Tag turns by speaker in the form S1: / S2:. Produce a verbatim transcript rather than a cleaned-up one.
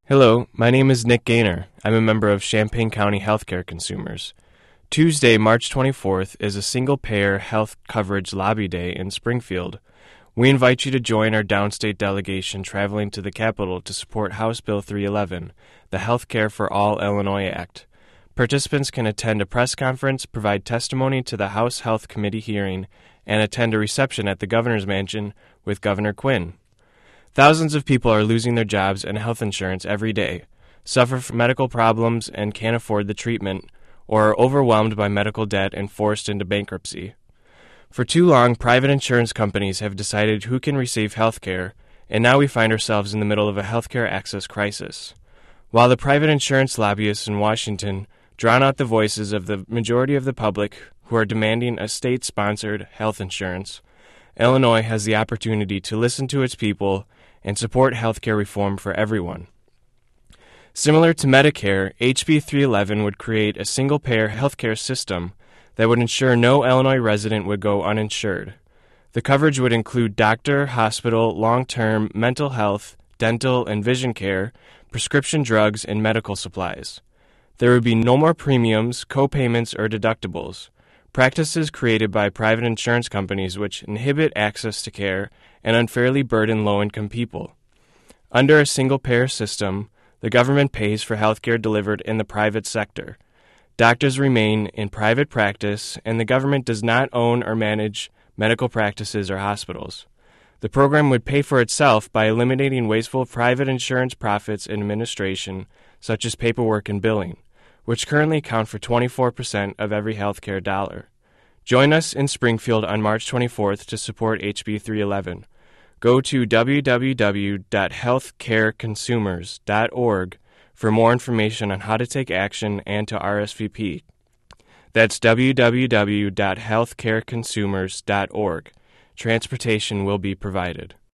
S1: Hello, my name is Nick Gaynor. I'm a member of Champaign County Healthcare Consumers. Tuesday, March twenty-fourth, is a single-payer health coverage lobby day in Springfield. We invite you to join our downstate delegation traveling to the Capitol to support House Bill three eleven, the Healthcare for All Illinois Act. Participants can attend a press conference, provide testimony to the House Health Committee hearing, and attend a reception at the Governor's Mansion with Governor Quinn. Thousands of people are losing their jobs and health insurance every day, suffer from medical problems and can't afford the treatment, or are overwhelmed by medical debt and forced into bankruptcy. For too long, private insurance companies have decided who can receive health care, and now we find ourselves in the middle of a healthcare access crisis. While the private insurance lobbyists in Washington drown out the voices of the majority of the public who are demanding a state-sponsored health insurance, Illinois has the opportunity to listen to its people and support healthcare reform for everyone. Similar to Medicare, H B three eleven would create a single-payer healthcare system that would ensure no Illinois resident would go uninsured. The coverage would include doctor, hospital, long-term, mental health, dental, and vision care, prescription drugs, and medical supplies. There would be no more premiums, co-payments, or deductibles. Practices created by private insurance companies which inhibit access to care and unfairly burden low-income people. Under a single-payer system, the government pays for health care delivered in the private sector. Doctors remain in private practice, and the government does not own or manage medical practices or hospitals. The program would pay for itself by eliminating wasteful private insurance profits and administration, such as paperwork and billing, which currently account for twenty-four percent of every healthcare dollar. Join us in Springfield on March twenty-fourth to support H B three eleven. Go to w w w dot healthcare consumers dot org for more information on how to take action and to R S V P. That's w w w dot healthcare consumers dot org. Transportation will be provided.